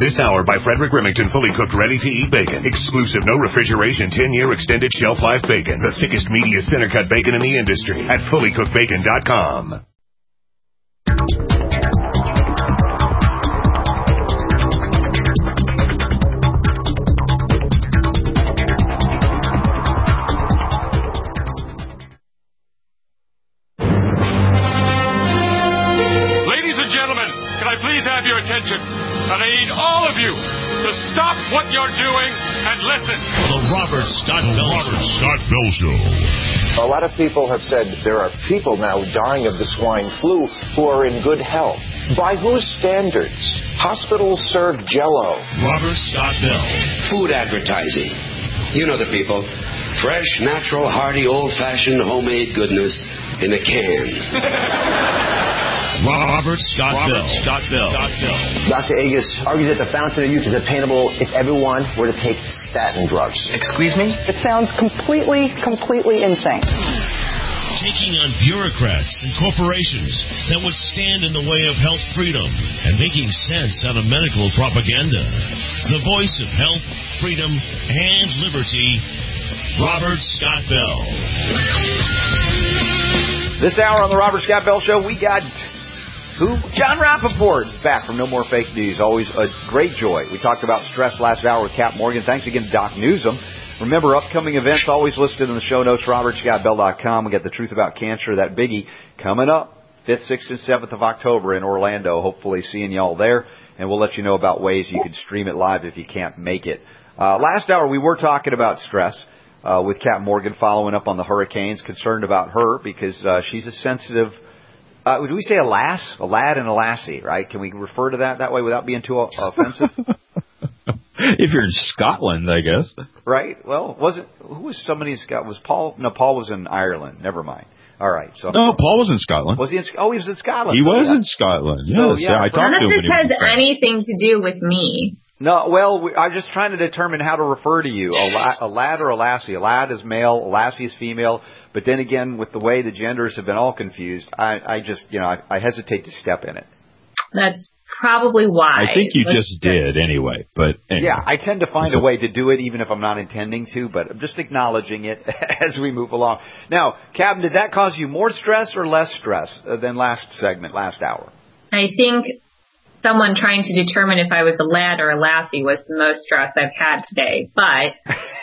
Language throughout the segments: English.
This hour by Frederick Remington, fully cooked, ready-to-eat bacon. Exclusive, no refrigeration, 10-year extended shelf life bacon. The thickest, meatiest, center-cut bacon in the industry at fullycookedbacon.com. Please have your attention, and I need all of you to stop what you're doing and listen. The Robert Scott Bell Show. A lot of people have said there are people now dying of the swine flu who are in good health. By whose standards? Hospitals serve Jell-O. Robert Scott Bell. Food advertising. You know the people. Fresh, natural, hearty, old-fashioned, homemade goodness in a can. Robert Scott Bell. Dr. Agus argues that the fountain of youth is attainable if everyone were to take statin drugs. Excuse me? It sounds completely insane. Taking on bureaucrats and corporations that would stand in the way of health freedom and making sense out of medical propaganda. The voice of health, freedom, and liberty, Robert Scott Bell. This hour on the Robert Scott Bell Show, we got John Rappaport back from No More Fake News. Always a great joy. We talked about stress last hour with Cap Morgan. Thanks again to Doc Newsom. Remember, upcoming events always listed in the show notes, robertscottbell.com. We got the Truth About Cancer, that biggie, coming up 5th, 6th, and 7th of October in Orlando. Hopefully seeing y'all there, and we'll let you know about ways you can stream it live if you can't make it. Last hour, we were talking about stress with Cap Morgan, following up on the hurricanes, concerned about her because she's a sensitive... would we say a lass? A lad and a lassie, right? Can we refer to that way without being too offensive? If you're in Scotland, I guess. Right? Well, who was somebody in Scotland? Was Paul? No, Paul was in Ireland. Never mind. All right. So no, Paul was in Scotland. Was he in? Oh, he was in Scotland. He was in Scotland. Yes. So, yeah. I talked to him. None of this has anything to do with me. No, well, I'm just trying to determine how to refer to you. A lad or a lassie. A lad is male, a lassie is female. But then again, with the way the genders have been all confused, I just, I hesitate to step in it. That's probably why. I think you just did anyway. But anyway. Yeah, I tend to find a way to do it even if I'm not intending to, but I'm just acknowledging it as we move along. Now, Captain, did that cause you more stress or less stress than last hour? I think someone trying to determine if I was a lad or a lassie was the most stress I've had today. But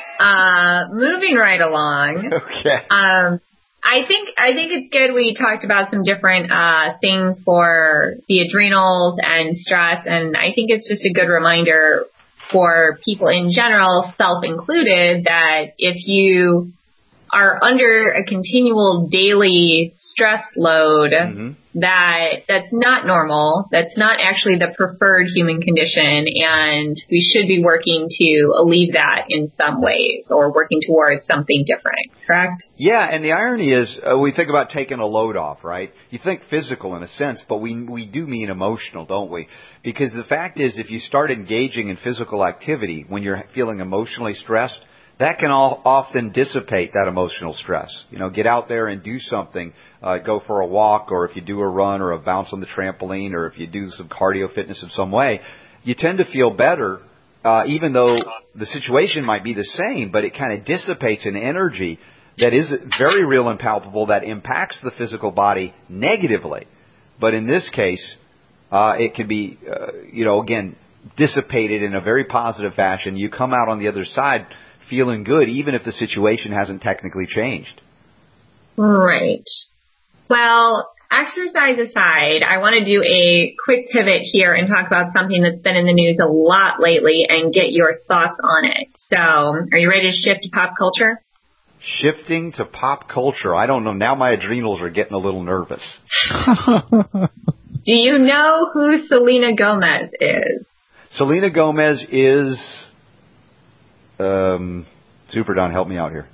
moving right along. Okay. I think it's good we talked about some different things for the adrenals and stress, and I think it's just a good reminder for people in general, self included, that if you are under a continual daily stress load, that's not normal. That's not actually the preferred human condition, and we should be working to alleviate that in some ways or working towards something different, correct? Yeah, and the irony is we think about taking a load off, right? You think physical in a sense, but we do mean emotional, don't we? Because the fact is, if you start engaging in physical activity when you're feeling emotionally stressed, that can often dissipate that emotional stress. Get out there and do something. Go for a walk, or if you do a run or a bounce on the trampoline, or if you do some cardio fitness in some way, you tend to feel better, even though the situation might be the same, but it kind of dissipates an energy that is very real and palpable that impacts the physical body negatively. But in this case, it can be, again, dissipated in a very positive fashion. You come out on the other side feeling good, even if the situation hasn't technically changed. Right. Well, exercise aside, I want to do a quick pivot here and talk about something that's been in the news a lot lately and get your thoughts on it. So, are you ready to shift to pop culture? Shifting to pop culture. I don't know. Now my adrenals are getting a little nervous. Do you know who Selena Gomez is? Selena Gomez is... Super Don, help me out here.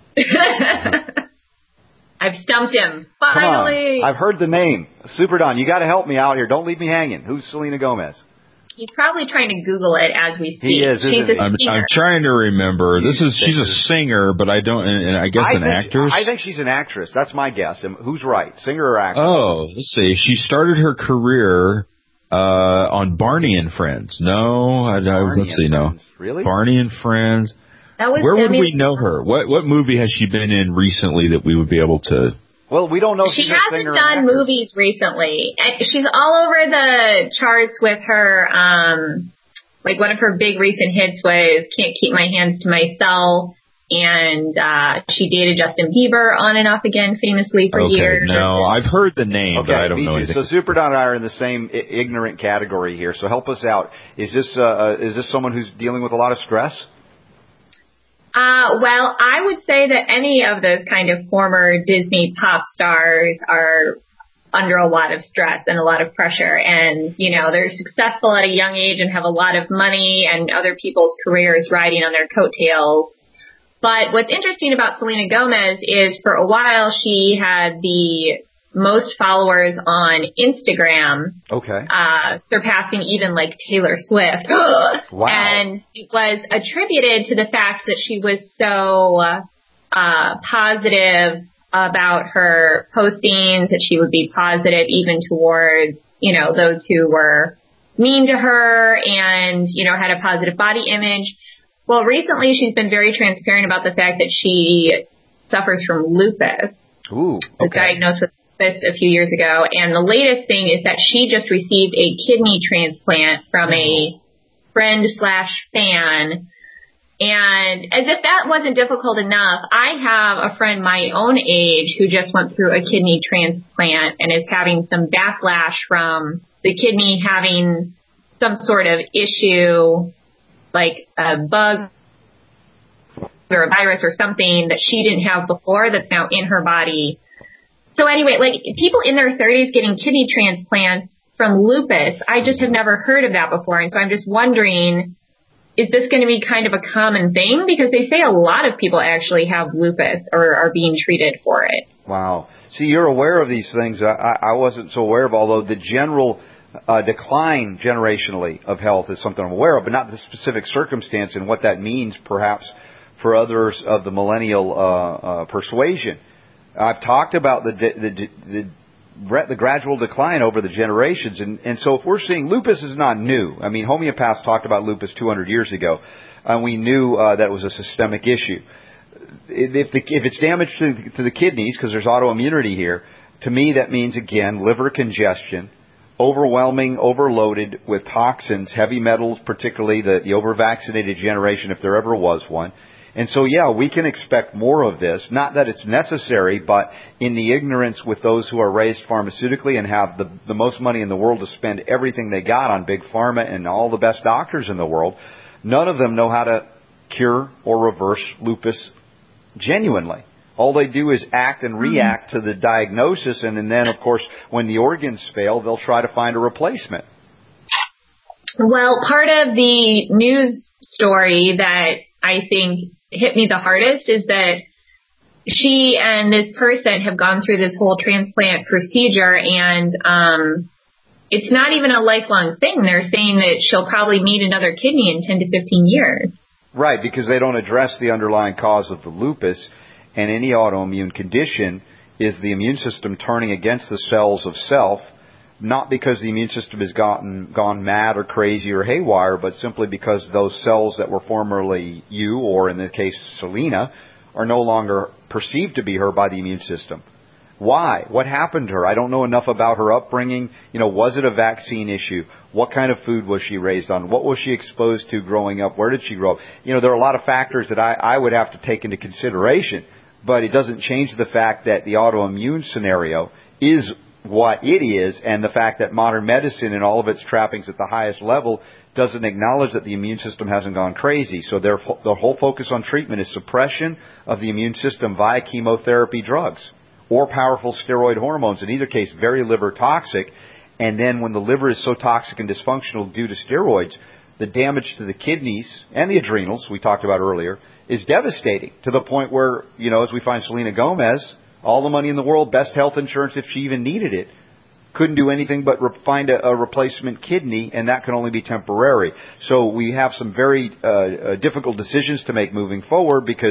I've stumped him. Finally. Come on. I've heard the name. Super Don, you got to help me out here. Don't leave me hanging. Who's Selena Gomez? He's probably trying to Google it as we speak. He is, isn't he? I'm trying to remember. She's a singer, but I don't, and I guess an actress? I think she's an actress. That's my guess. And who's right? Singer or actress? Oh, let's see. She started her career on Barney and Friends. No, let's see. No, really? Barney and Friends. That was Where would we know her? What movie has she been in recently that we would be able to? Well, we don't know. If she hasn't done movies recently. She's all over the charts with her. Like one of her big recent hits was "Can't Keep My Hands to Myself," and she dated Justin Bieber on and off again, famously for years. No, I've heard the name, but I don't know anything. So Super Don and I are in the same ignorant category here. So help us out. Is this someone who's dealing with a lot of stress? Well, I would say that any of those kind of former Disney pop stars are under a lot of stress and a lot of pressure. And, you know, they're successful at a young age and have a lot of money and other people's careers riding on their coattails. But what's interesting about Selena Gomez is for a while she had the most followers on Instagram. Okay. Surpassing even like Taylor Swift. Wow. And it was attributed to the fact that she was so positive about her postings, that she would be positive even towards, you know, those who were mean to her and, you know, had a positive body image. Well, recently she's been very transparent about the fact that she suffers from lupus. Ooh, okay. Was diagnosed with lupus a few years ago. And the latest thing is that she just received a kidney transplant from a friend/fan. And as if that wasn't difficult enough, I have a friend my own age who just went through a kidney transplant and is having some backlash from the kidney having some sort of issue, like a bug or a virus or something that she didn't have before that's now in her body. So anyway, like people in their 30s getting kidney transplants from lupus, I just have never heard of that before. And so I'm just wondering, is this going to be kind of a common thing? Because they say a lot of people actually have lupus or are being treated for it. Wow. See, you're aware of these things. I wasn't so aware of, although the general decline generationally of health is something I'm aware of, but not the specific circumstance and what that means perhaps for others of the millennial persuasion. I've talked about the gradual decline over the generations. And so if we're seeing lupus is not new. I mean, homeopaths talked about lupus 200 years ago, and we knew that it was a systemic issue. If it's damage to the kidneys, because there's autoimmunity here, to me that means, again, liver congestion, overloaded with toxins, heavy metals, particularly the over-vaccinated generation, if there ever was one. And so, yeah, we can expect more of this. Not that it's necessary, but in the ignorance with those who are raised pharmaceutically and have the most money in the world to spend everything they got on big pharma and all the best doctors in the world, none of them know how to cure or reverse lupus genuinely. All they do is act and react to the diagnosis, and then, of course, when the organs fail, they'll try to find a replacement. Well, part of the news story that I think hit me the hardest is that she and this person have gone through this whole transplant procedure, and it's not even a lifelong thing. They're saying that she'll probably need another kidney in 10 to 15 years. Right, because they don't address the underlying cause of the lupus, and any autoimmune condition is the immune system turning against the cells of self, not because the immune system has gone mad or crazy or haywire, but simply because those cells that were formerly you, or in the case Selena, are no longer perceived to be her by the immune system. Why? What happened to her? I don't know enough about her upbringing. You know, was it a vaccine issue? What kind of food was she raised on? What was she exposed to growing up? Where did she grow up? You know, there are a lot of factors that I would have to take into consideration, but it doesn't change the fact that the autoimmune scenario is what it is, and the fact that modern medicine and all of its trappings at the highest level doesn't acknowledge that the immune system hasn't gone crazy. So the whole focus on treatment is suppression of the immune system via chemotherapy drugs or powerful steroid hormones, in either case very liver toxic. And then when the liver is so toxic and dysfunctional due to steroids, the damage to the kidneys and the adrenals, we talked about earlier, is devastating, to the point where, you know, as we find Selena Gomez, all the money in the world, best health insurance if she even needed it, couldn't do anything but find a replacement kidney, and that can only be temporary. So we have some very difficult decisions to make moving forward, because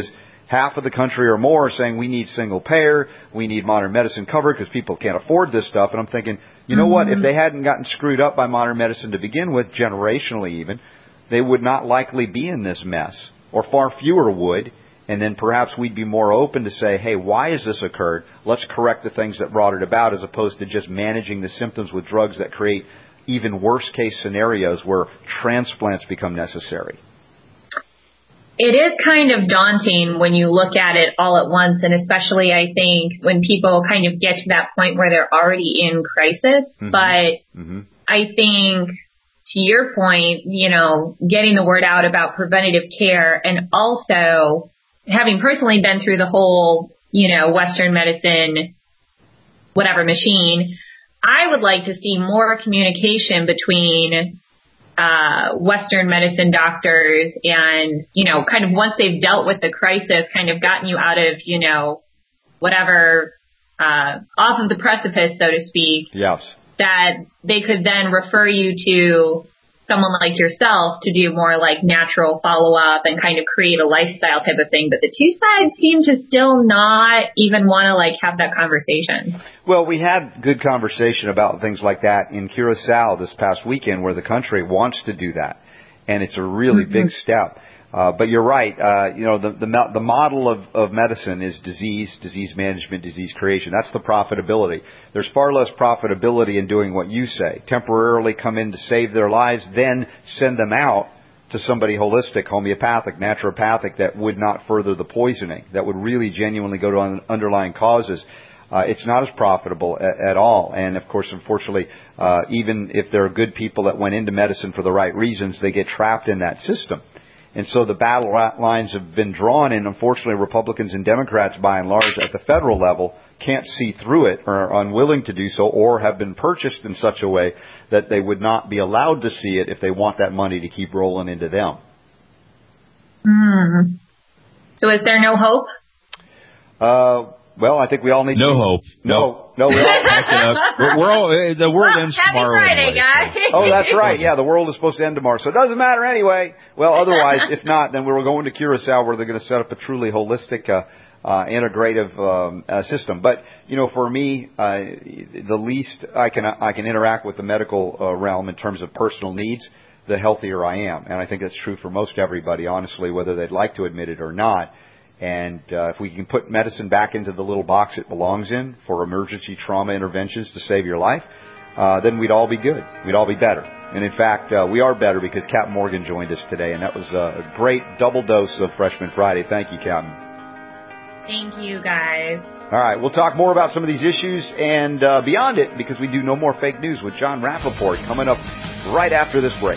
half of the country or more are saying we need single payer, we need modern medicine covered because people can't afford this stuff. And I'm thinking, you know what? If they hadn't gotten screwed up by modern medicine to begin with, generationally even, they would not likely be in this mess, or far fewer would. And then perhaps we'd be more open to say, hey, why has this occurred? Let's correct the things that brought it about, as opposed to just managing the symptoms with drugs that create even worse case scenarios where transplants become necessary. It is kind of daunting when you look at it all at once, and especially I think when people kind of get to that point where they're already in crisis. But I think, to your point, you know, getting the word out about preventative care, and also having personally been through the whole, you know, Western medicine, whatever machine, I would like to see more communication between Western medicine doctors and, you know, kind of once they've dealt with the crisis, kind of gotten you out of, you know, whatever, off of the precipice, so to speak. Yes. That they could then refer you to someone like yourself to do more like natural follow-up and kind of create a lifestyle type of thing. But the two sides seem to still not even want to like have that conversation. Well, we had good conversation about things like that in Curacao this past weekend, where the country wants to do that. And it's a really big step. But you're right. You know, the model of medicine is disease management, disease creation. That's the profitability. There's far less profitability in doing what you say. Temporarily come in to save their lives, then send them out to somebody holistic, homeopathic, naturopathic that would not further the poisoning, that would really genuinely go to underlying causes. It's not as profitable at all. And, of course, unfortunately, even if there are good people that went into medicine for the right reasons, they get trapped in that system. And so the battle lines have been drawn, and unfortunately Republicans and Democrats, by and large, at the federal level, can't see through it, or are unwilling to do so, or have been purchased in such a way that they would not be allowed to see it if they want that money to keep rolling into them. So is there no hope? Well, I think we all need hope. No, we're all the world ends tomorrow. Happy Friday, anyway. guys. Oh, that's right. Yeah, the world is supposed to end tomorrow, so it doesn't matter anyway. Well, otherwise, if not, then we're going to Curacao, where they're going to set up a truly holistic, integrative system. But you know, for me, the least I can interact with the medical realm in terms of personal needs, the healthier I am, and I think that's true for most everybody, honestly, whether they'd like to admit it or not. And if we can put medicine back into the little box it belongs in for emergency trauma interventions to save your life, then we'd all be good. We'd all be better. And in fact, we are better because Captain Morgan joined us today, and that was a great double dose of Freshman Friday. Thank you, Captain. Thank you, guys. All right, we'll talk more about some of these issues and beyond it, because we do No More Fake News with John Rappaport coming up right after this break.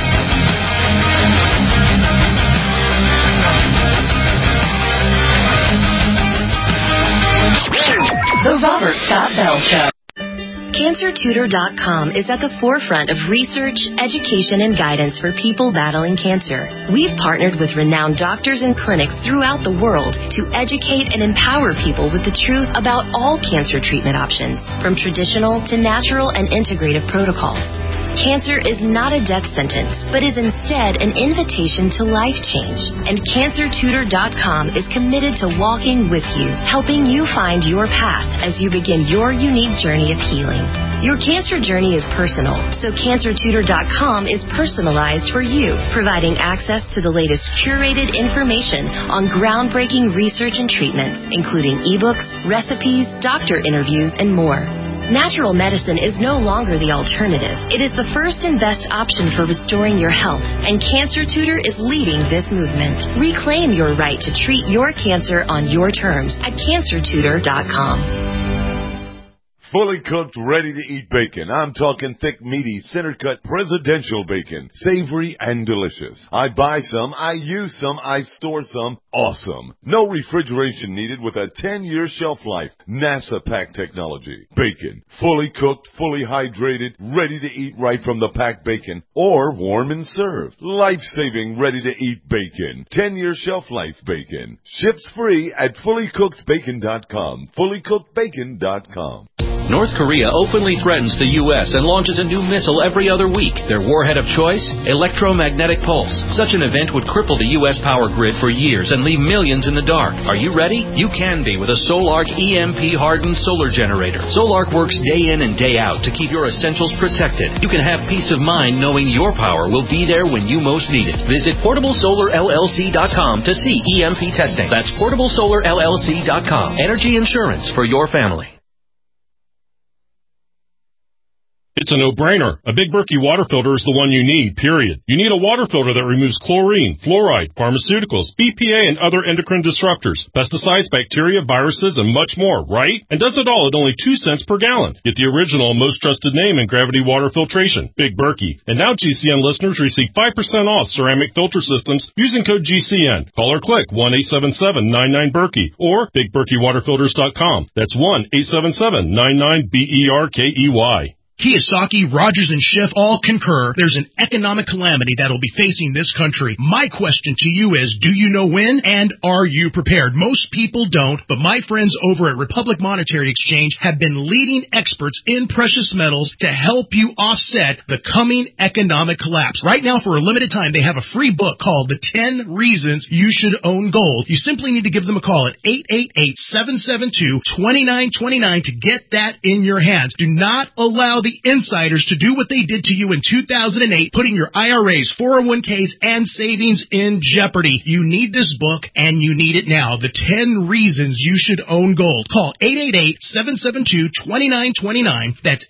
The Robert Scott Bell Show. CancerTutor.com is at the forefront of research, education, and guidance for people battling cancer. We've partnered with renowned doctors and clinics throughout the world to educate and empower people with the truth about all cancer treatment options, from traditional to natural and integrative protocols. Cancer is not a death sentence, but is instead an invitation to life change. And CancerTutor.com is committed to walking with you, helping you find your path as you begin your unique journey of healing. Your cancer journey is personal, so CancerTutor.com is personalized for you, providing access to the latest curated information on groundbreaking research and treatments, including ebooks, recipes, doctor interviews, and more. Natural medicine is no longer the alternative. It is the first and best option for restoring your health, and Cancer Tutor is leading this movement. Reclaim your right to treat your cancer on your terms at CancerTutor.com. Fully cooked, ready-to-eat bacon. I'm talking thick, meaty, center-cut presidential bacon. Savory and delicious. I buy some, I use some, I store some. Awesome. No refrigeration needed with a 10-year shelf life. NASA pack technology. Bacon. Fully cooked, fully hydrated, ready to eat right from the packed bacon. Or warm and served. Life-saving, ready-to-eat bacon. 10-year shelf life bacon. Ships free at fullycookedbacon.com. Fullycookedbacon.com. North Korea openly threatens the U.S. and launches a new missile every other week. Their warhead of choice? Electromagnetic pulse. Such an event would cripple the U.S. power grid for years and leave millions in the dark. Are you ready? You can be with a Solark EMP-hardened solar generator. Solark works day in and day out to keep your essentials protected. You can have peace of mind knowing your power will be there when you most need it. Visit PortableSolarLLC.com to see EMP testing. That's PortableSolarLLC.com. Energy insurance for your family. It's a no-brainer. A Big Berkey water filter is the one you need, period. You need a water filter that removes chlorine, fluoride, pharmaceuticals, BPA, and other endocrine disruptors, pesticides, bacteria, viruses, and much more, right? And does it all at only 2 cents per gallon. Get the original and most trusted name in gravity water filtration, Big Berkey. And now GCN listeners receive 5% off ceramic filter systems using code GCN. Call or click 1-877-99-BERKEY or BigBerkeyWaterFilters.com. That's 1-877-99-BERKEY. Kiyosaki, Rogers, and Schiff all concur there's an economic calamity that will be facing this country. My question to you is, do you know when, and are you prepared? Most people don't, but my friends over at Republic Monetary Exchange have been leading experts in precious metals to help you offset the coming economic collapse. Right now, for a limited time, they have a free book called The 10 Reasons You Should Own Gold. You simply need to give them a call at 888-772-2929 to get that in your hands. Do not allow the insiders to do what they did to you in 2008, putting your IRAs, 401ks, and savings in jeopardy. You need this book, and you need it now. The 10 Reasons You Should Own Gold. Call 888-772-2929. That's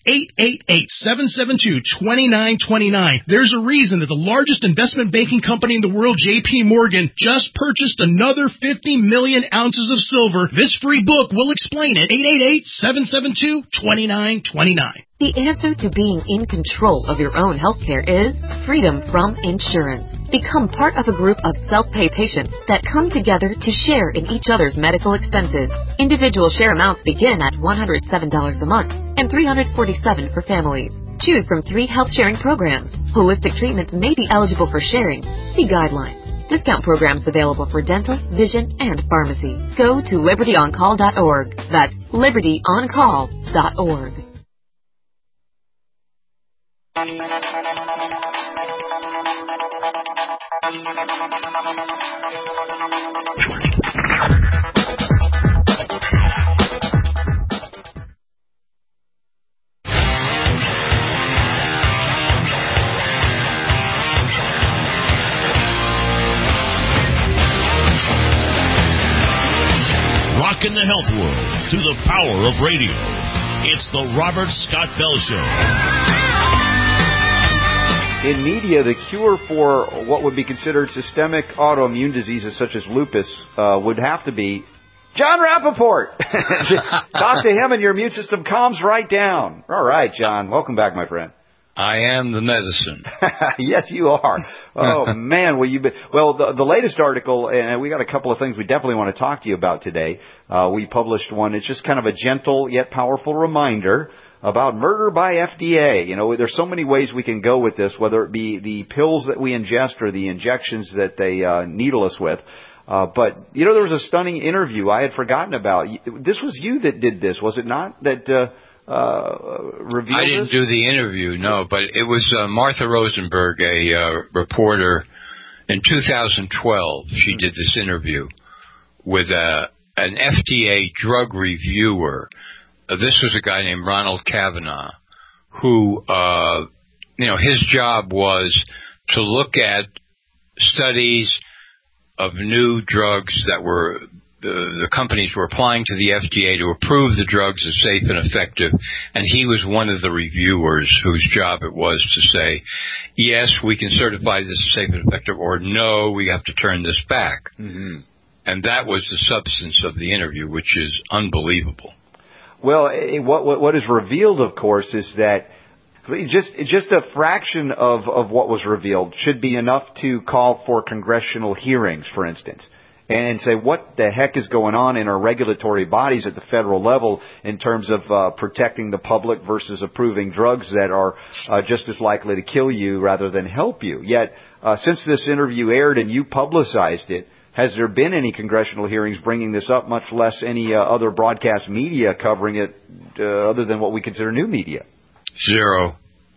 888-772-2929. There's a reason that the largest investment banking company in the world, J.P. Morgan, just purchased another 50 million ounces of silver. This free book will explain it. 888-772-2929. The answer to being in control of your own healthcare is freedom from insurance. Become part of a group of self-pay patients that come together to share in each other's medical expenses. Individual share amounts begin at $107 a month and $347 for families. Choose from 3 health-sharing programs. Holistic treatments may be eligible for sharing. See guidelines. Discount programs available for dental, vision, and pharmacy. Go to LibertyOnCall.org. That's LibertyOnCall.org. Rockin' the health world through the power of radio. It's the Robert Scott Bell Show. In media, the cure for what would be considered systemic autoimmune diseases such as lupus would have to be John Rappaport. Talk to him and your immune system calms right down. All right, John. Welcome back, my friend. I am the medicine. Yes, you are. Oh, man. Well, the latest article, and we got a couple of things we definitely want to talk to you about today. We published one. It's just kind of a gentle yet powerful reminder about murder by FDA. You know, there's so many ways we can go with this, whether it be the pills that we ingest or the injections that they needle us with. But, you know, there was a stunning interview I had forgotten about. This was you that did this, was it not? That revealed I didn't do the interview, no, but it was Martha Rosenberg, a reporter. In 2012, she did this interview with an FDA drug reviewer. This was a guy named Ronald Kavanaugh, who, his job was to look at studies of new drugs that were the companies were applying to the FDA to approve the drugs as safe and effective, and he was one of the reviewers whose job it was to say, yes, we can certify this as safe and effective, or no, we have to turn this back. Mm-hmm. And that was the substance of the interview, which is unbelievable. Well, what is revealed, of course, is that just a fraction of what was revealed should be enough to call for congressional hearings, for instance, and say what the heck is going on in our regulatory bodies at the federal level in terms of protecting the public versus approving drugs that are just as likely to kill you rather than help you. Yet, since this interview aired and you publicized it, has there been any congressional hearings bringing this up, much less any other broadcast media covering it other than what we consider new media? Zero.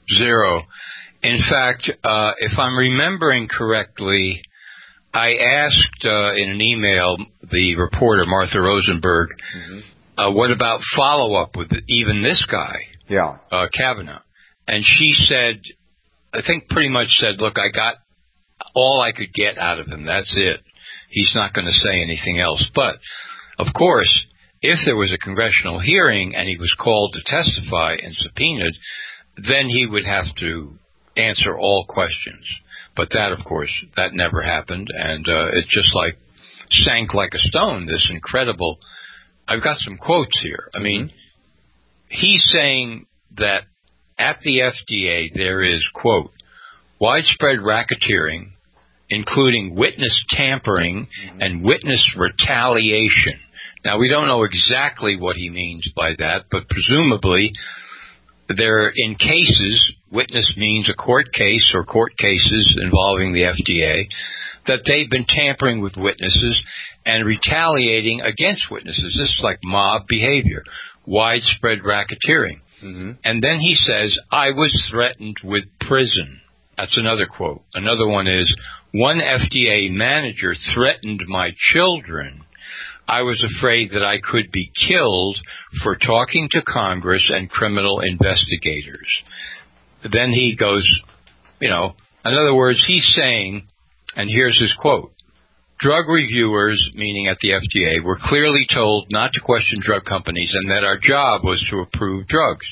In fact, if I'm remembering correctly, I asked in an email the reporter, Martha Rosenberg, what about follow-up with even this guy, Kavanaugh? And she said, I think pretty much said, look, I got all I could get out of him. That's it. He's not going to say anything else. But, of course, if there was a congressional hearing and he was called to testify and subpoenaed, then he would have to answer all questions. But that, of course, that never happened, and it just sank like a stone, this incredible... I've got some quotes here. I mean, he's saying that at the FDA there is, quote, widespread racketeering, including witness tampering and witness retaliation. Now, we don't know exactly what he means by that, but presumably they're in cases, witness means a court case or court cases involving the FDA, that they've been tampering with witnesses and retaliating against witnesses. This is like mob behavior, widespread racketeering. And then he says, I was threatened with prison. That's another quote. Another one is, one FDA manager threatened my children. I was afraid that I could be killed for talking to Congress and criminal investigators. Then he goes, in other words, he's saying, and here's his quote, drug reviewers, meaning at the FDA, were clearly told not to question drug companies and that our job was to approve drugs.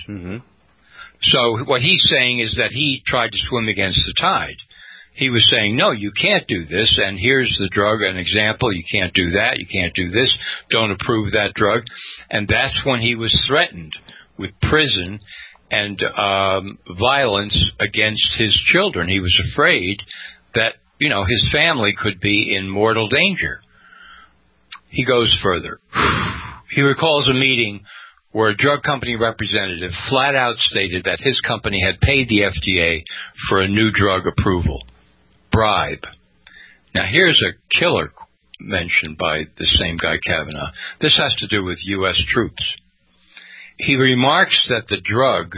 So what he's saying is that he tried to swim against the tide. He was saying, no, you can't do this, and here's the drug, an example, you can't do that, you can't do this, don't approve that drug. And that's when he was threatened with prison and violence against his children. He was afraid that, his family could be in mortal danger. He goes further. He recalls a meeting where a drug company representative flat out stated that his company had paid the FDA for a new drug approval. Bribe. Now, here's a killer mentioned by the same guy, Kavanaugh. This has to do with U.S. troops. He remarks that the drug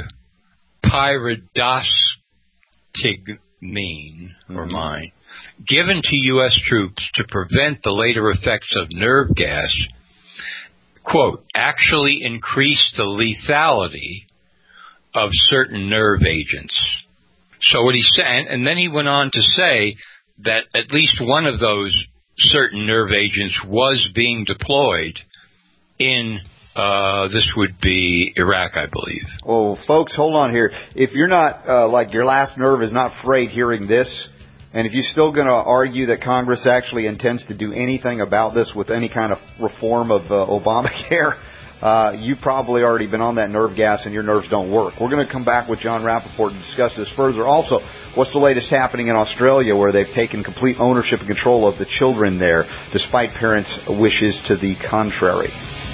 pyridostigmine, given to U.S. troops to prevent the later effects of nerve gas, quote, actually increased the lethality of certain nerve agents. So what he's saying, and then he went on to say that at least one of those certain nerve agents was being deployed in, this would be Iraq, I believe. Well, folks, hold on here. If you're not, your last nerve is not frayed hearing this, and if you're still going to argue that Congress actually intends to do anything about this with any kind of reform of Obamacare, you've probably already been on that nerve gas and your nerves don't work. We're going to come back with John Rappaport to discuss this further. Also, what's the latest happening in Australia where they've taken complete ownership and control of the children there, despite parents' wishes to the contrary.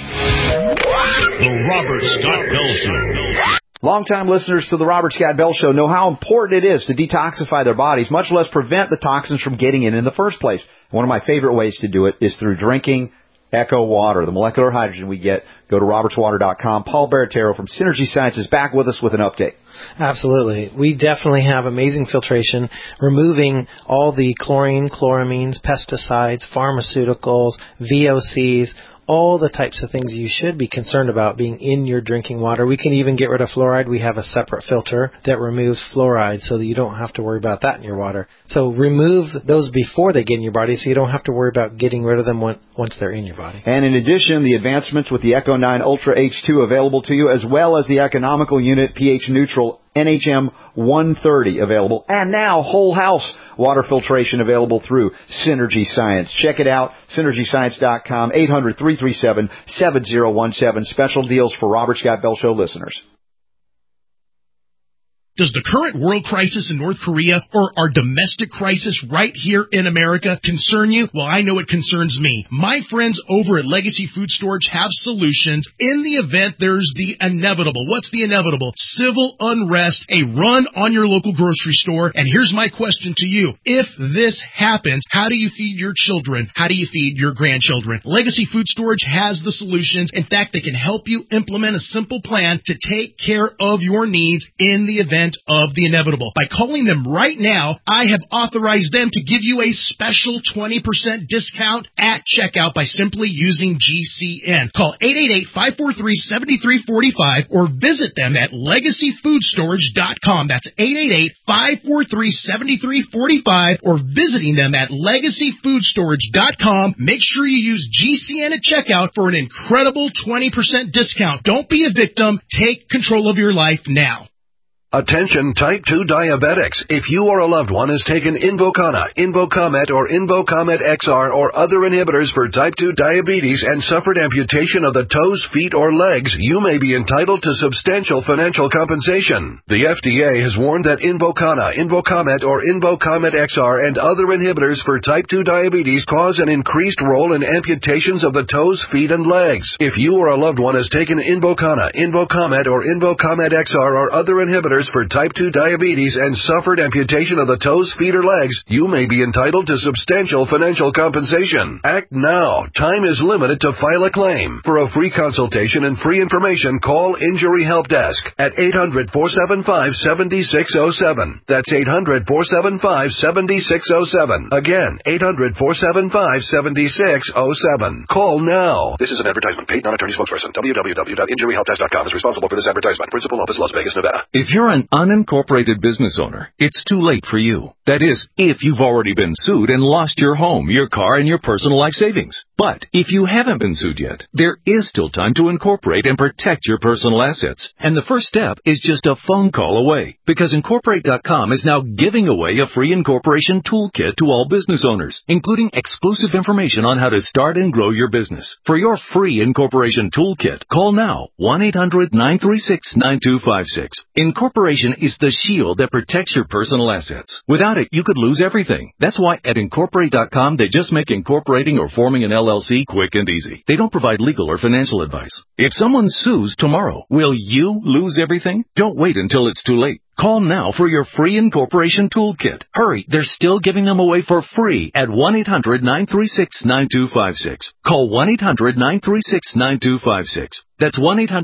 The Robert Scott Bell Show. Longtime listeners to the Robert Scott Bell Show know how important it is to detoxify their bodies, much less prevent the toxins from getting in the first place. One of my favorite ways to do it is through drinking Echo Water, the molecular hydrogen we get. Go to robertswater.com. Paul Baratero from Synergy Science is back with us with an update. Absolutely. We definitely have amazing filtration, removing all the chlorine, chloramines, pesticides, pharmaceuticals, VOCs, all the types of things you should be concerned about being in your drinking water. We can even get rid of fluoride. We have a separate filter that removes fluoride so that you don't have to worry about that in your water. So remove those before they get in your body so you don't have to worry about getting rid of them once they're in your body. And in addition, the advancements with the Echo 9 Ultra H2 available to you, as well as the economical unit pH neutral NHM 130 available. And now whole house water filtration available through Synergy Science. Check it out, synergyscience.com, 800-337-7017. Special deals for Robert Scott Bell Show listeners. Does the current world crisis in North Korea or our domestic crisis right here in America concern you? Well, I know it concerns me. My friends over at Legacy Food Storage have solutions in the event there's the inevitable. What's the inevitable? Civil unrest, a run on your local grocery store. And here's my question to you. If this happens, how do you feed your children? How do you feed your grandchildren? Legacy Food Storage has the solutions. In fact, they can help you implement a simple plan to take care of your needs in the event of the inevitable. By calling them right now, I have authorized them to give you a special 20% discount at checkout by simply using GCN. Call 888-543-7345 or visit them at LegacyFoodStorage.com. That's 888-543-7345 or visiting them at LegacyFoodStorage.com. Make sure you use GCN at checkout for an incredible 20% discount. Don't be a victim. Take control of your life now. Attention type 2 diabetics. If you or a loved one has taken Invokana, Invokamet, or Invokamet XR or other inhibitors for type 2 diabetes and suffered amputation of the toes, feet, or legs, you may be entitled to substantial financial compensation. The FDA has warned that Invokana, Invokamet, or Invokamet XR and other inhibitors for type 2 diabetes cause an increased role in amputations of the toes, feet, and legs. If you or a loved one has taken Invokana, Invokamet, or Invokamet XR or other inhibitors for type 2 diabetes and suffered amputation of the toes, feet, or legs, you may be entitled to substantial financial compensation. Act now. Time is limited to file a claim. For a free consultation and free information, call Injury Help Desk at 800-475-7607. That's 800-475-7607. Again, 800-475-7607. Call now. This is an advertisement. Paid non-attorney spokesperson. www.injuryhelpdesk.com is responsible for this advertisement. Principal office, Las Vegas, Nevada. If you're an unincorporated business owner, it's too late for you. That is, if you've already been sued and lost your home, your car, and your personal life savings. But if you haven't been sued yet, there is still time to incorporate and protect your personal assets. And the first step is just a phone call away, because Incorporate.com is now giving away a free incorporation toolkit to all business owners, including exclusive information on how to start and grow your business. For your free incorporation toolkit, call now 1-800-936-9256. Incorporation is the shield that protects your personal assets. Without it, you could lose everything. That's why at Incorporate.com, they just make incorporating or forming an LLC quick and easy. They don't provide legal or financial advice. If someone sues tomorrow, will you lose everything? Don't wait until it's too late. Call now for your free incorporation toolkit. Hurry, they're still giving them away for free at 1-800-936-9256. Call 1-800-936-9256. That's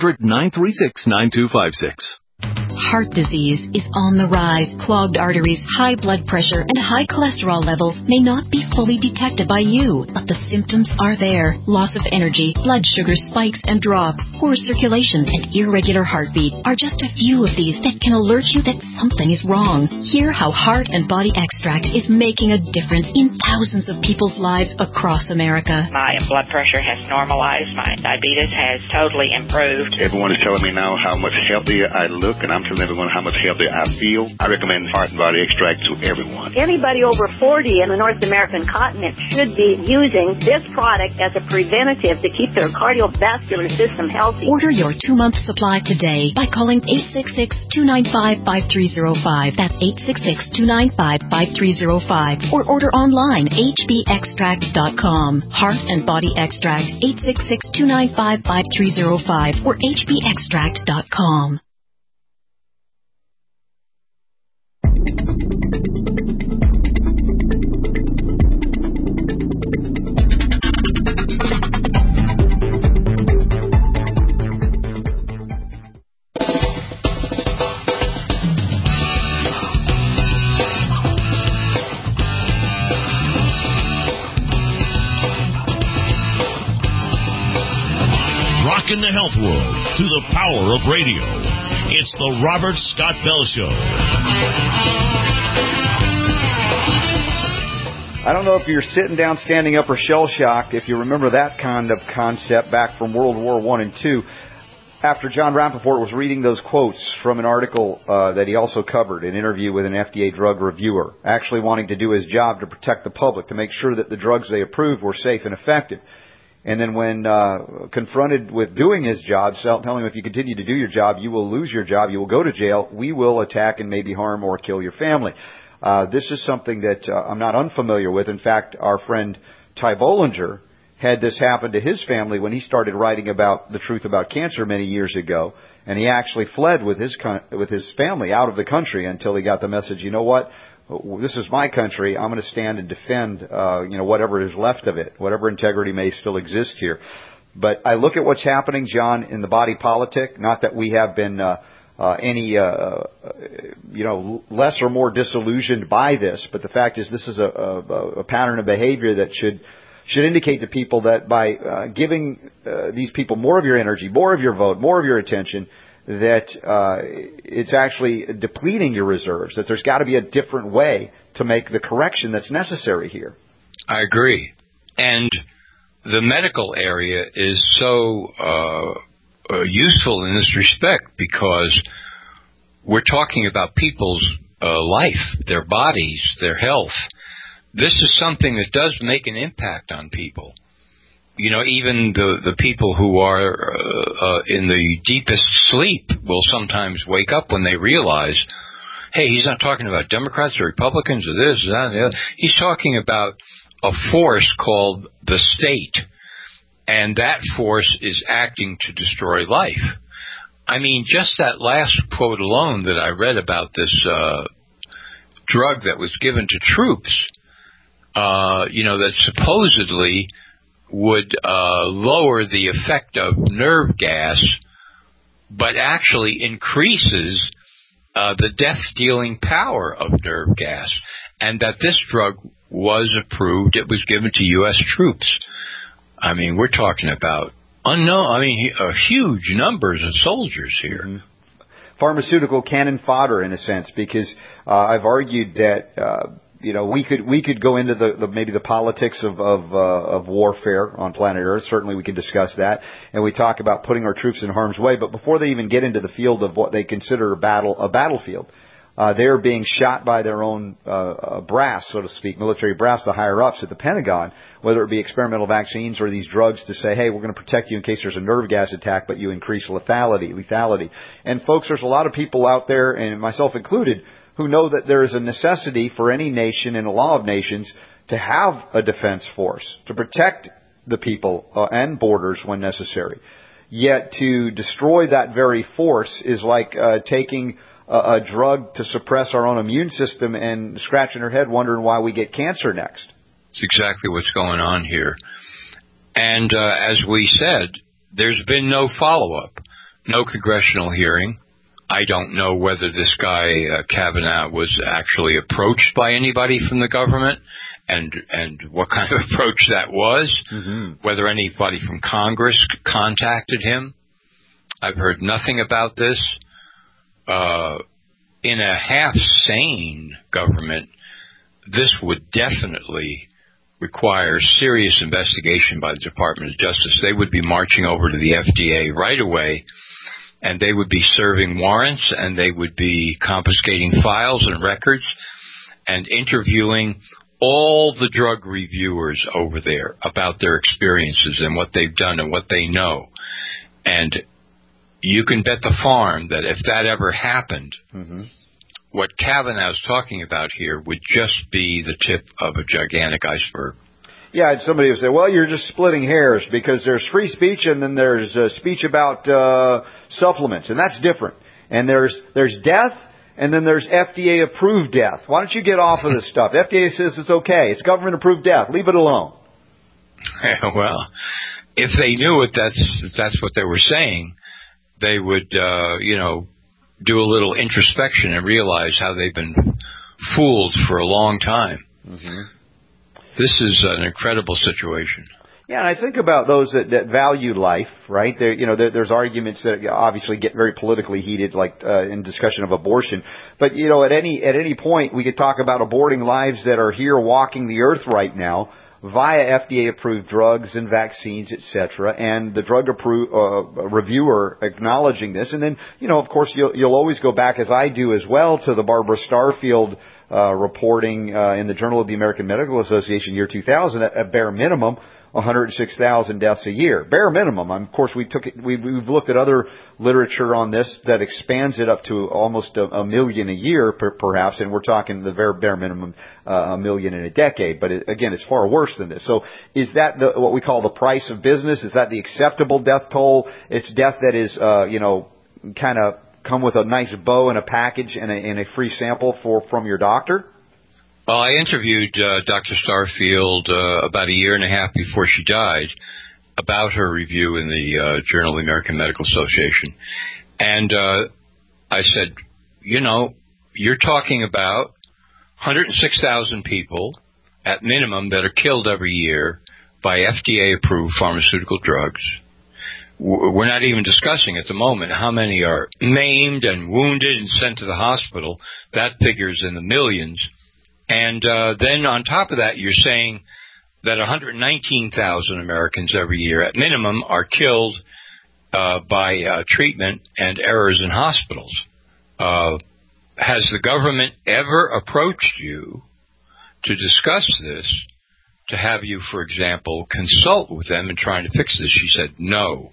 1-800-936-9256. Heart disease is on the rise. Clogged arteries, high blood pressure, and high cholesterol levels may not be fully detected by you, but the symptoms are there. Loss of energy, blood sugar spikes and drops, poor circulation, and irregular heartbeat are just a few of these that can alert you that something is wrong. Hear how Heart and Body Extract is making a difference in thousands of people's lives across America. My blood pressure has normalized. My diabetes has totally improved. Everyone is telling me now how much healthier I look, and I'm telling everyone how much healthier I feel. I recommend Heart and Body Extract to everyone. Anybody over 40 in the North American continent should be using this product as a preventative to keep their cardiovascular system healthy. Order your 2-month supply today by calling 866-295-5305. That's 866-295-5305. Or order online, hbextract.com. Heart and Body Extract, 866-295-5305 or hbextract.com. In the health world through the power of radio. It's the Robert Scott Bell Show. I don't know if you're sitting down, standing up, or shell-shocked, if you remember that kind of concept back from World War I and II. After John Rappaport was reading those quotes from an article that he also covered, an interview with an FDA drug reviewer, actually wanting to do his job to protect the public, to make sure that the drugs they approved were safe and effective. And then when confronted with doing his job, telling him if you continue to do your job, you will lose your job, you will go to jail, we will attack and maybe harm or kill your family. This is something that I'm not unfamiliar with. In fact, our friend Ty Bollinger had this happen to his family when he started writing about the truth about cancer many years ago. And he actually fled with his family out of the country until he got the message, you know what? This is my country. I'm going to stand and defend, whatever is left of it, whatever integrity may still exist here. But I look at what's happening, John, in the body politic. Not that we have been less or more disillusioned by this, but the fact is this is a pattern of behavior that should indicate to people that by giving these people more of your energy, more of your vote, more of your attention, that it's actually depleting your reserves, that there's got to be a different way to make the correction that's necessary here. I agree. And the medical area is so useful in this respect because we're talking about people's life, their bodies, their health. This is something that does make an impact on people. Even the people who are in the deepest sleep will sometimes wake up when they realize, hey, he's not talking about Democrats or Republicans or this or that and the other. He's talking about a force called the state, and that force is acting to destroy life. I mean, just that last quote alone that I read about this drug that was given to troops, that supposedly would lower the effect of nerve gas, but actually increases the death-dealing power of nerve gas, and that this drug was approved. It was given to U.S. troops. I mean, we're talking about huge numbers of soldiers here. Mm-hmm. Pharmaceutical cannon fodder, in a sense, because I've argued that we could go into maybe the politics of warfare on planet Earth. Certainly, we can discuss that, and we talk about putting our troops in harm's way. But before they even get into the field of what they consider a battlefield, they are being shot by their own brass, so to speak, military brass, the higher ups at the Pentagon, whether it be experimental vaccines or these drugs to say, hey, we're going to protect you in case there's a nerve gas attack, but you increase lethality. And folks, there's a lot of people out there, and myself included, who know that there is a necessity for any nation and a law of nations to have a defense force to protect the people and borders when necessary. Yet to destroy that very force is like taking a drug to suppress our own immune system and scratching our head wondering why we get cancer next. It's exactly what's going on here. And as we said, there's been no follow-up, no congressional hearing. I don't know whether this guy, Kavanaugh, was actually approached by anybody from the government and what kind of approach that was, whether anybody from Congress contacted him. I've heard nothing about this. In a half-sane government, this would definitely require serious investigation by the Department of Justice. They would be marching over to the FDA right away, and they would be serving warrants, and they would be confiscating files and records and interviewing all the drug reviewers over there about their experiences and what they've done and what they know. And you can bet the farm that if that ever happened, what Kavanaugh's talking about here would just be the tip of a gigantic iceberg. Yeah, and somebody would say, well, you're just splitting hairs because there's free speech and then there's speech about supplements, and that's different. And there's death, and then there's FDA-approved death. Why don't you get off of this stuff? FDA says it's okay. It's government-approved death. Leave it alone. Well, if they knew it, that's what they were saying, they would, do a little introspection and realize how they've been fooled for a long time. This is an incredible situation. Yeah, and I think about those that value life, right? There's arguments that obviously get very politically heated, like in discussion of abortion. But at any point, we could talk about aborting lives that are here walking the earth right now via FDA-approved drugs and vaccines, etc., and the drug reviewer acknowledging this. And then, of course, you'll always go back, as I do as well, to the Barbara Starfield reporting in the Journal of the American Medical Association, year 2000, at bare minimum, 106,000 deaths a year. Bare minimum. Of course, we've looked at other literature on this that expands it up to almost a million a year, perhaps, and we're talking the bare minimum, a million in a decade. But again, it's far worse than this. So, is that what we call the price of business? Is that the acceptable death toll? It's death that is, kind of come with a nice bow and a package and a free sample from your doctor? Well, I interviewed Dr. Starfield about a year and a half before she died about her review in the Journal of the American Medical Association. And I said, you're talking about 106,000 people at minimum that are killed every year by FDA-approved pharmaceutical drugs. We're not even discussing at the moment how many are maimed and wounded and sent to the hospital. That figures in the millions. And then on top of that, you're saying that 119,000 Americans every year at minimum are killed by treatment and errors in hospitals. Has the government ever approached you to discuss this, to have you, for example, consult with them in trying to fix this? She said, no.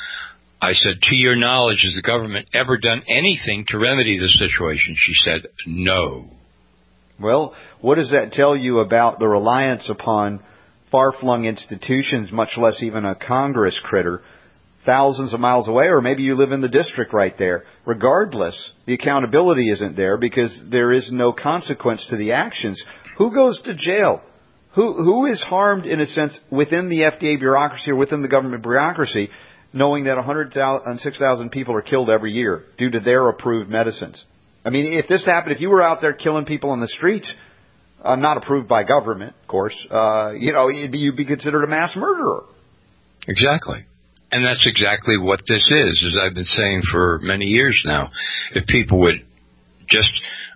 I said, to your knowledge, has the government ever done anything to remedy this situation? She said, no. Well, what does that tell you about the reliance upon far-flung institutions, much less even a Congress critter, thousands of miles away, or maybe you live in the district right there? Regardless, the accountability isn't there because there is no consequence to the actions. Who goes to jail? Who is harmed, in a sense, within the FDA bureaucracy or within the government bureaucracy, knowing that 106,000 people are killed every year due to their approved medicines? I mean, if this happened, if you were out there killing people on the streets, not approved by government, of course, you'd be considered a mass murderer. Exactly. And that's exactly what this is, as I've been saying for many years now. If people would just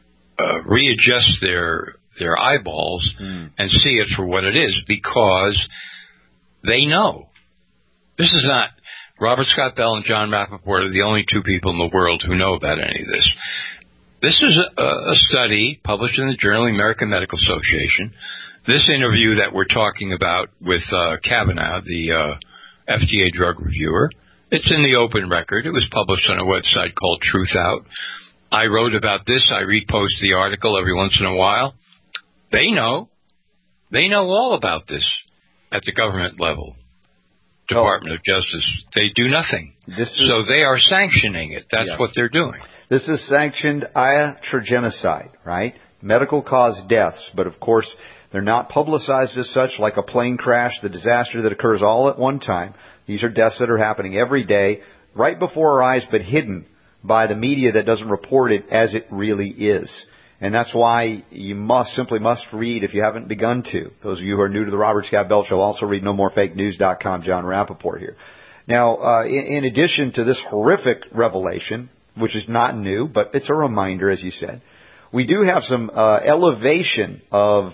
readjust their eyeballs and see it for what it is, because they know. This is not... Robert Scott Bell and John Rappaport are the only two people in the world who know about any of this. This is a study published in the Journal of the American Medical Association. This interview that we're talking about with Kavanaugh, the FDA drug reviewer, it's in the open record. It was published on a website called Truth Out. I wrote about this. I repost the article every once in a while. They know. They know all about this at the government level. Department of Justice. They do nothing. So they are sanctioning it. That's what they're doing. This is sanctioned iatrogenocide, right? Medical cause deaths, but of course they're not publicized as such, like a plane crash, the disaster that occurs all at one time. These are deaths that are happening every day, right before our eyes, but hidden by the media that doesn't report it as it really is. And that's why you simply must read, if you haven't begun to. Those of you who are new to the Robert Scott Bell Show, also read NoMoreFakeNews.com, John Rappaport here. Now, in addition to this horrific revelation, which is not new, but it's a reminder, as you said, we do have some elevation of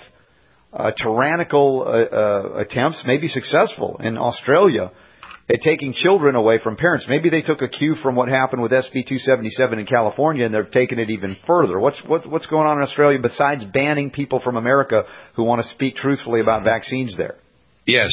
tyrannical attempts, maybe successful, in Australia at taking children away from parents. Maybe they took a cue from what happened with SB 277 in California, and they're taking it even further. What's going on in Australia besides banning people from America who want to speak truthfully about vaccines there? Yes,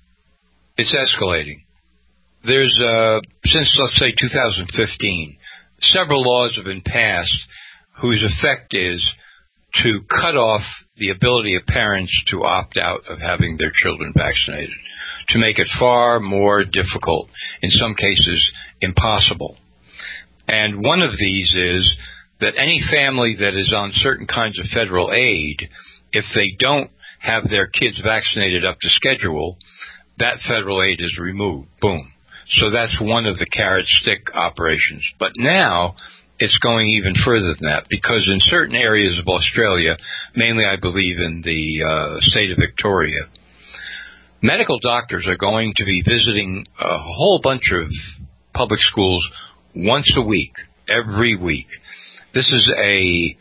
it's escalating. There's since, let's say, 2015, several laws have been passed whose effect is to cut off the ability of parents to opt out of having their children vaccinated, to make it far more difficult, in some cases impossible. And one of these is that any family that is on certain kinds of federal aid, if they don't have their kids vaccinated up to schedule, that federal aid is removed. Boom. So that's one of the carrot-stick operations. But now it's going even further than that, because in certain areas of Australia, mainly I believe in the state of Victoria, medical doctors are going to be visiting a whole bunch of public schools once a week, every week. This is a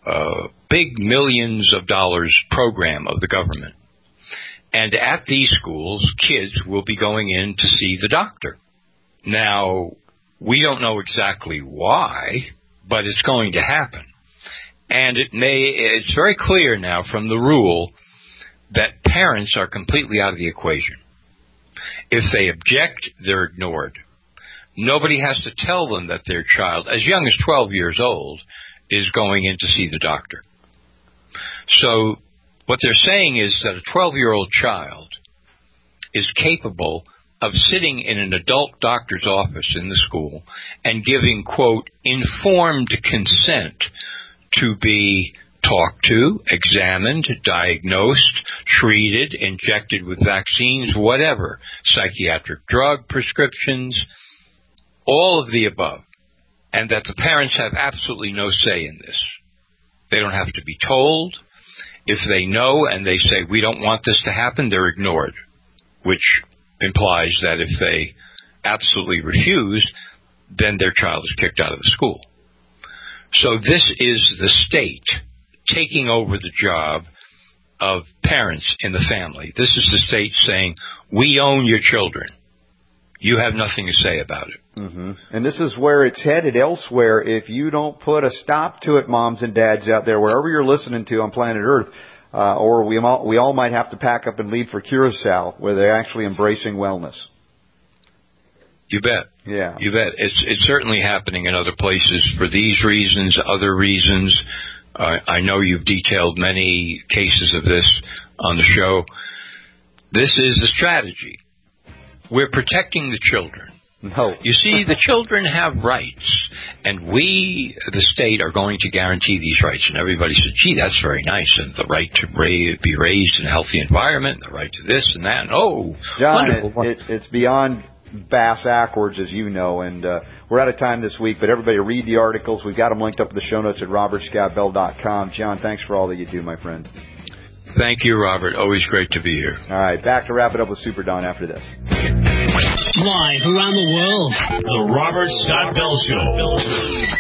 big millions of dollars program of the government. And at these schools, kids will be going in to see the doctor. Now, we don't know exactly why, but it's going to happen. And it's very clear now from the rule that parents are completely out of the equation. If they object, they're ignored. Nobody has to tell them that their child, as young as 12 years old, is going in to see the doctor. So what they're saying is that a 12-year-old child is capable of sitting in an adult doctor's office in the school and giving, quote, informed consent to be talked to, examined, diagnosed, treated, injected with vaccines, whatever, psychiatric drug prescriptions, all of the above, and that the parents have absolutely no say in this. They don't have to be told. If they know and they say, we don't want this to happen, they're ignored, which implies that if they absolutely refuse, then their child is kicked out of the school. So this is the state taking over the job of parents in the family. This is the state saying, we own your children. You have nothing to say about it. Mm-hmm. And this is where it's headed elsewhere if you don't put a stop to it, moms and dads out there, wherever you're listening to on planet Earth. Or we all might have to pack up and leave for Curacao, where they're actually embracing wellness. You bet. Yeah. You bet. It's certainly happening in other places for these reasons, other reasons. I know you've detailed many cases of this on the show. This is the strategy. We're protecting the children. No. You see, the children have rights, and we, the state, are going to guarantee these rights. And everybody said, gee, that's very nice, and the right to be raised in a healthy environment, the right to this and that, and John, wonderful. It's beyond bass-ackwards, as you know, and we're out of time this week, but everybody read the articles. We've got them linked up in the show notes at robertscottbell.com. John, thanks for all that you do, my friend. Thank you, Robert. Always great to be here. All right, back to wrap it up with Super Don after this. Live around the world, the Robert Scott Bell Show.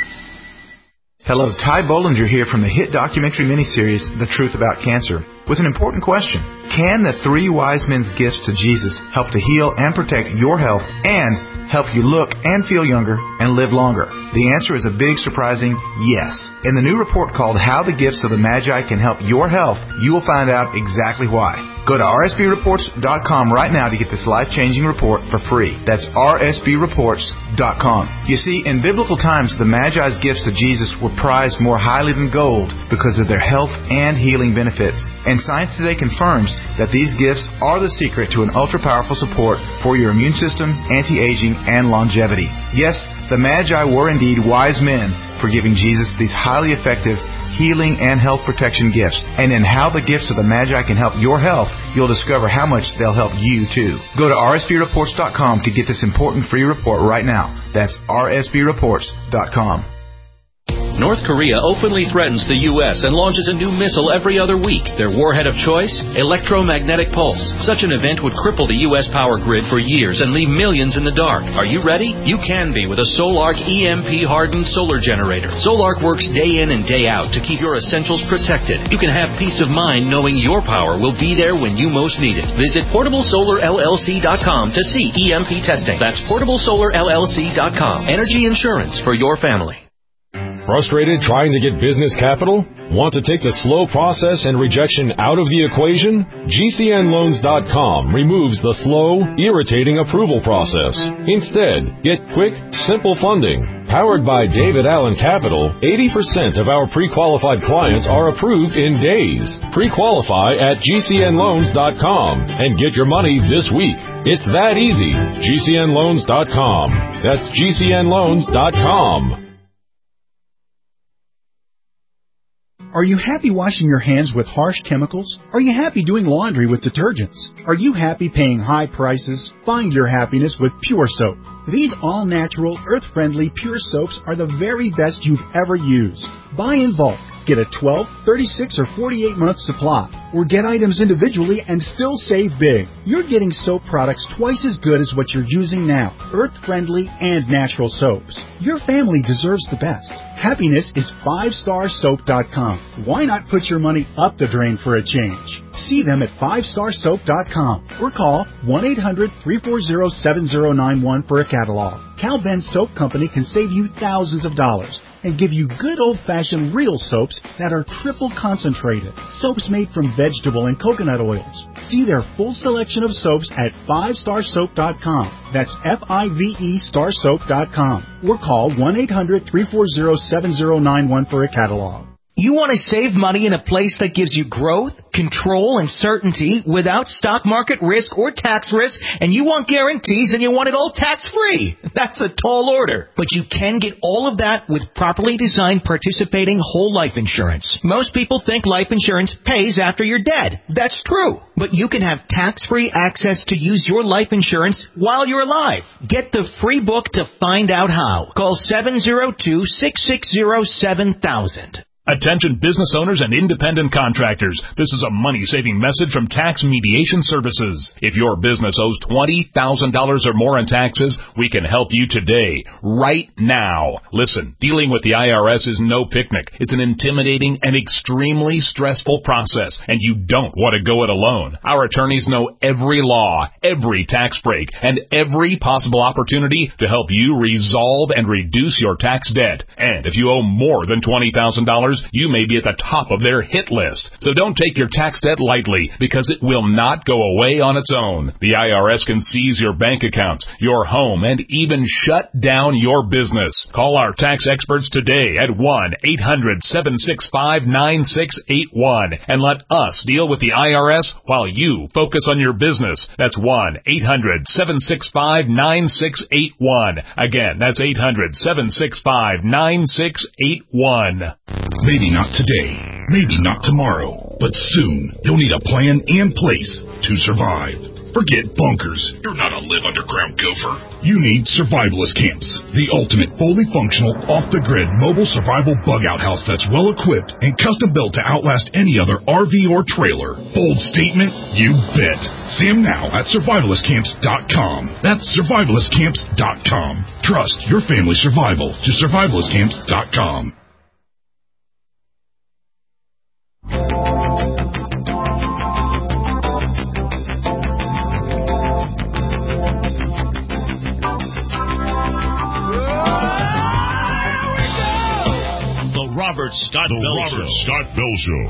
Hello, Ty Bollinger here from the hit documentary miniseries, The Truth About Cancer, with an important question. Can the 3 wise men's gifts to Jesus help to heal and protect your health and help you look and feel younger and live longer? The answer is a big, surprising yes. In the new report called How the Gifts of the Magi Can Help Your Health, you will find out exactly why. Go to rsbreports.com right now to get this life-changing report for free. That's rsbreports.com. You see, in biblical times, the Magi's gifts to Jesus were prized more highly than gold because of their health and healing benefits. And science today confirms that these gifts are the secret to an ultra-powerful support for your immune system, anti-aging, and longevity. Yes, the Magi were indeed wise men for giving Jesus these highly effective healing and health protection gifts. And in How the Gifts of the Magi Can Help Your Health, you'll discover how much they'll help you too. Go to rsbreports.com to get this important free report right now. That's rsbreports.com. North Korea openly threatens the U.S. and launches a new missile every other week. Their warhead of choice? Electromagnetic pulse. Such an event would cripple the U.S. power grid for years and leave millions in the dark. Are you ready? You can be with a Solarc EMP-hardened solar generator. Solarc works day in and day out to keep your essentials protected. You can have peace of mind knowing your power will be there when you most need it. Visit PortableSolarLLC.com to see EMP testing. That's PortableSolarLLC.com. Energy insurance for your family. Frustrated trying to get business capital? Want to take the slow process and rejection out of the equation? GCNLoans.com removes the slow, irritating approval process. Instead, get quick, simple funding. Powered by David Allen Capital, 80% of our pre-qualified clients are approved in days. Pre-qualify at GCNLoans.com and get your money this week. It's that easy. GCNLoans.com. That's GCNLoans.com. Are you happy washing your hands with harsh chemicals? Are you happy doing laundry with detergents? Are you happy paying high prices? Find your happiness with Pure Soap. These all-natural, earth-friendly Pure Soaps are the very best you've ever used. Buy in bulk. Get a 12, 36, or 48-month supply. Or get items individually and still save big. You're getting soap products twice as good as what you're using now. Earth-friendly and natural soaps. Your family deserves the best. Happiness is 5starsoap.com. Why not put your money up the drain for a change? See them at 5starsoap.com or call 1-800-340-7091 for a catalog. Cal Ben Soap Company can save you thousands of dollars and give you good old-fashioned real soaps that are triple concentrated. Soaps made from vegetable and coconut oils. See their full selection of soaps at 5starsoap.com. That's F-I-V-E starsoap.com. Or call 1-800-340-7091 for a catalog. You want to save money in a place that gives you growth, control, and certainty without stock market risk or tax risk, and you want guarantees and you want it all tax-free. That's a tall order. But you can get all of that with properly designed participating whole life insurance. Most people think life insurance pays after you're dead. That's true. But you can have tax-free access to use your life insurance while you're alive. Get the free book to find out how. Call 702-660-7000. Attention business owners and independent contractors. This is a money-saving message from Tax Mediation Services. If your business owes $20,000 or more in taxes, we can help you today, right now. Listen, dealing with the IRS is no picnic. It's an intimidating and extremely stressful process, and you don't want to go it alone. Our attorneys know every law, every tax break, and every possible opportunity to help you resolve and reduce your tax debt. And if you owe more than $20,000, you may be at the top of their hit list. So don't take your tax debt lightly, because it will not go away on its own. The IRS can seize your bank accounts, your home, and even shut down your business. Call our tax experts today at 1-800-765-9681 and let us deal with the IRS while you focus on your business. That's 1-800-765-9681. Again, that's 800-765-9681. Maybe not today, maybe not tomorrow, but soon you'll need a plan in place to survive. Forget bunkers. You're not a live underground gopher. You need Survivalist Camps, the ultimate fully functional, off-the-grid mobile survival bug-out house that's well-equipped and custom-built to outlast any other RV or trailer. Bold statement? You bet. See them now at survivalistcamps.com. That's survivalistcamps.com. Trust your family's survival to survivalistcamps.com. Robert Scott Bell Show.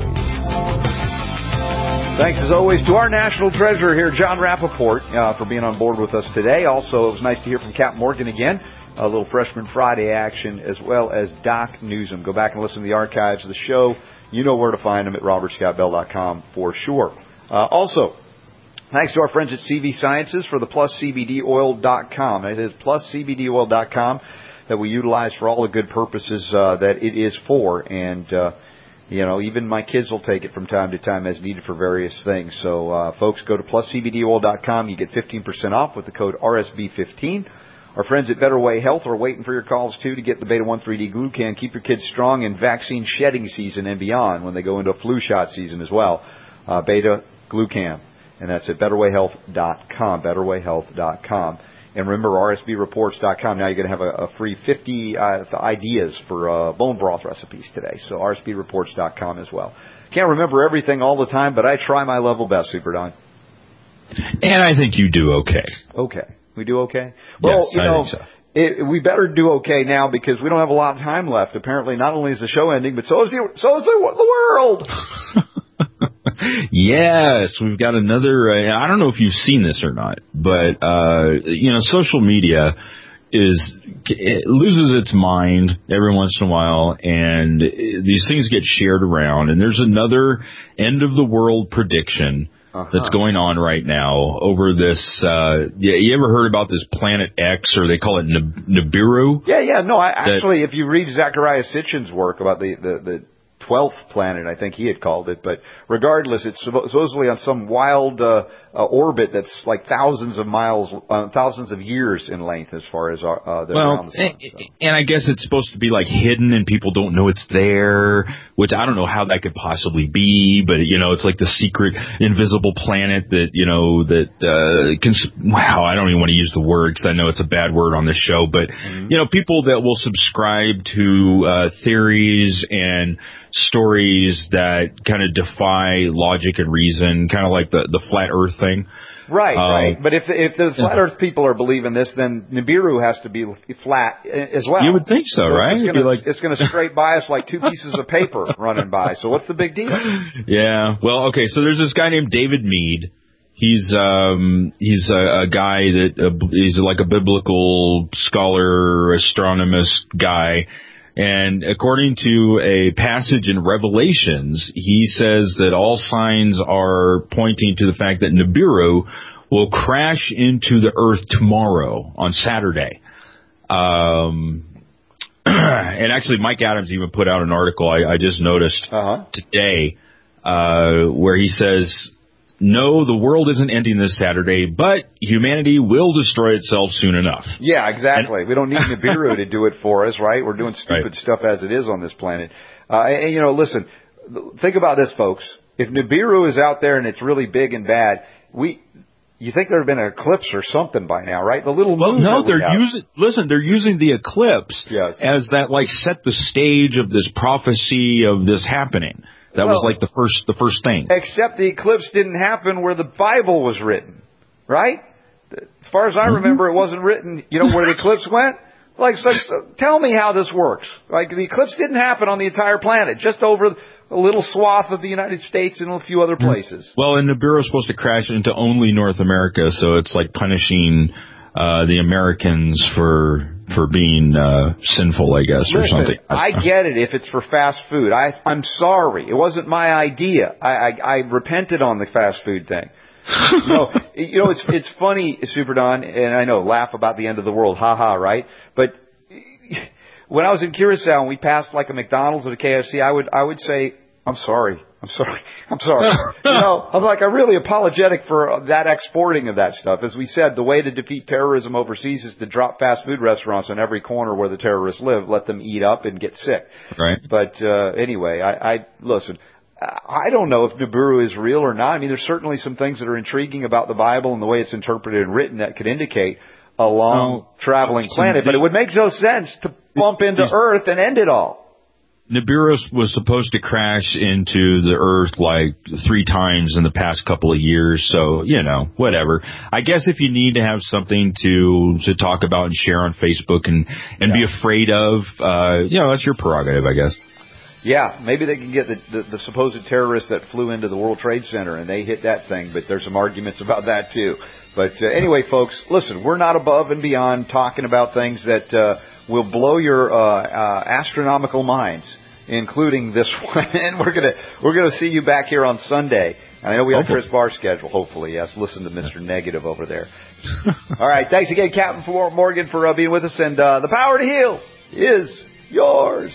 Thanks as always to our national treasurer here, John Rappaport, for being on board with us today. Also, it was nice to hear from Cap Morgan again. A little Freshman Friday action, as well as Doc Newsom. Go back and listen to the archives of the show. You know where to find them at robertscottbell.com for sure. Also, thanks to our friends at CV Sciences for the PlusCBDOil.com. It is PlusCBDOil.com. that we utilize for all the good purposes that it is for. And, even my kids will take it from time to time as needed for various things. So, folks, go to PlusCBDOil.com. You get 15% off with the code RSB15. Our friends at Better Way Health are waiting for your calls, too, to get the Beta 1,3-D Glucan. Keep your kids strong in vaccine shedding season and beyond when they go into flu shot season as well. Beta Glucan. And that's at BetterWayHealth.com. BetterWayHealth.com. And remember, RSBReports.com. Now you're going to have a free 50 ideas for bone broth recipes today. So RSBReports.com as well. Can't remember everything all the time, but I try my level best, Super Don. And I think you do okay. Okay. We do okay? Well, yes, I think so. We better do okay now because we don't have a lot of time left. Apparently, not only is the show ending, but so is the world. Yes, we've got another. I don't know if you've seen this or not, but social media loses its mind every once in a while, and these things get shared around. And there's another end of the world prediction that's going on right now over this. You ever heard about this Planet X, or they call it Nibiru? Yeah. No, actually, if you read Zechariah Sitchin's work about the 12th planet, I think he had called it. But regardless, it's supposedly on some wild orbit that's like thousands of miles, thousands of years in length as far as around the sun. And I guess it's supposed to be like hidden and people don't know it's there, which I don't know how that could possibly be. But, it's like the secret invisible planet that, wow, I don't even want to use the word because I know it's a bad word on this show. But, people that will subscribe to theories and stories that kind of defy by logic and reason, kind of like the flat Earth thing. Right, right. But if the flat Earth people are believing this, then Nibiru has to be flat as well. You would think so, right? It's going to straight by us like two pieces of paper running by. So what's the big deal? Yeah. Well, okay. So there's this guy named David Mead. He's a guy that he's like a biblical scholar, astronomist guy. And according to a passage in Revelations, he says that all signs are pointing to the fact that Nibiru will crash into the Earth tomorrow on Saturday. And actually, Mike Adams even put out an article I just noticed today where he says, no, the world isn't ending this Saturday, but humanity will destroy itself soon enough. Yeah, exactly. We don't need Nibiru to do it for us, right? We're doing stupid stuff as it is on this planet. And, listen, think about this, folks. If Nibiru is out there and it's really big and bad, you think there have been an eclipse or something by now, right? The little moon. No, they're using the eclipse as that, like, set the stage of this prophecy of this happening. That was like the first thing. Except the eclipse didn't happen where the Bible was written, right? As far as I remember, it wasn't written, where the eclipse went. So tell me how this works. Like, the eclipse didn't happen on the entire planet, just over a little swath of the United States and a few other places. Well, and Nibiru is supposed to crash into only North America, so it's like punishing the Americans for being sinful, I guess, or something. I get it if it's for fast food. I'm sorry. It wasn't my idea. I repented on the fast food thing. It's funny, Super Don, and I know, laugh about the end of the world, ha, right? But when I was in Curacao and we passed like a McDonald's or a KFC, I would say, I'm sorry. I'm like, I'm really apologetic for that exporting of that stuff. As we said, the way to defeat terrorism overseas is to drop fast food restaurants on every corner where the terrorists live, let them eat up and get sick. Right. But anyway, listen, I don't know if Nibiru is real or not. I mean, there's certainly some things that are intriguing about the Bible and the way it's interpreted and written that could indicate a long traveling planet. But it would make no sense to bump into Earth and end it all. Nibiru was supposed to crash into the Earth like 3 times in the past couple of years, so, whatever. I guess if you need to have something to talk about and share on Facebook and be afraid of, that's your prerogative, I guess. Yeah, maybe they can get the supposed terrorist that flew into the World Trade Center and they hit that thing, but there's some arguments about that too. But anyway, folks, listen, we're not above and beyond talking about things that will blow your astronomical minds, including this one. And we're gonna see you back here on Sunday. And I know we have Chris Barr's schedule, hopefully. Yes, listen to Mr. Negative over there. All right, thanks again, Captain Morgan, for being with us. And the power to heal is yours.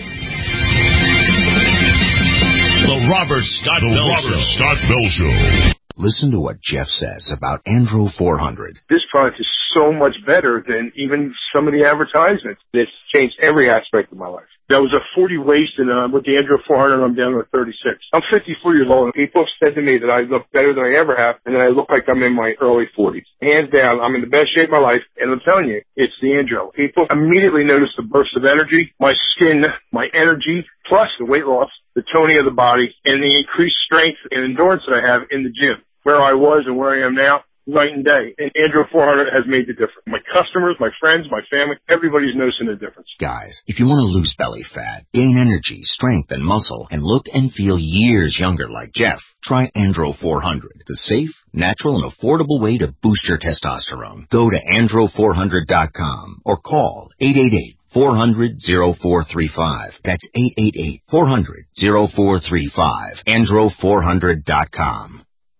The Robert Scott Bell Show. Listen to what Jeff says about Andro 400. This product is so much better than even some of the advertisements. It's changed every aspect of my life. That was a 40 waist, and with the Andro 400, I'm down to a 36. I'm 54 years old, and people have said to me that I look better than I ever have, and that I look like I'm in my early 40s. Hands down, I'm in the best shape of my life, and I'm telling you, it's the Andro. People immediately notice the burst of energy, my skin, my energy, plus the weight loss, the toning of the body, and the increased strength and endurance that I have in the gym. Where I was and where I am now, night and day. And Andro 400 has made the difference. My customers, my friends, my family, everybody's noticing the difference. Guys, if you want to lose belly fat, gain energy, strength, and muscle, and look and feel years younger like Jeff, try Andro 400, the safe, natural, and affordable way to boost your testosterone. Go to andro400.com or call 888-400-0435. That's 888-400-0435. andro400.com.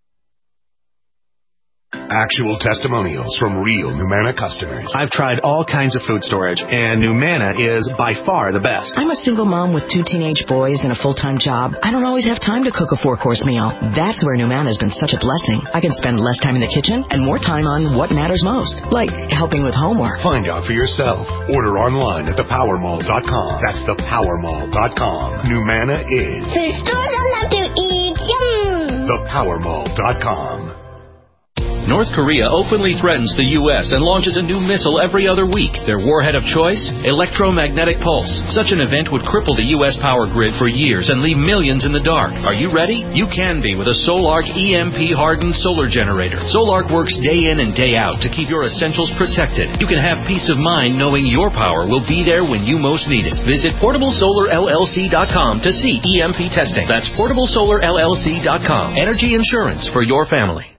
Actual testimonials from real Numana customers. I've tried all kinds of food storage, and Numana is by far the best. I'm a single mom with 2 teenage boys and a full-time job. I don't always have time to cook a 4-course meal. That's where Numana has been such a blessing. I can spend less time in the kitchen and more time on what matters most, like helping with homework. Find out for yourself. Order online at thepowermall.com. That's thepowermall.com. Numana is the stores I love to eat. Yum! Thepowermall.com. North Korea openly threatens the U.S. and launches a new missile every other week. Their warhead of choice? Electromagnetic pulse. Such an event would cripple the U.S. power grid for years and leave millions in the dark. Are you ready? You can be with a Solark EMP-hardened solar generator. Solark works day in and day out to keep your essentials protected. You can have peace of mind knowing your power will be there when you most need it. Visit PortableSolarLLC.com to see EMP testing. That's PortableSolarLLC.com. Energy insurance for your family.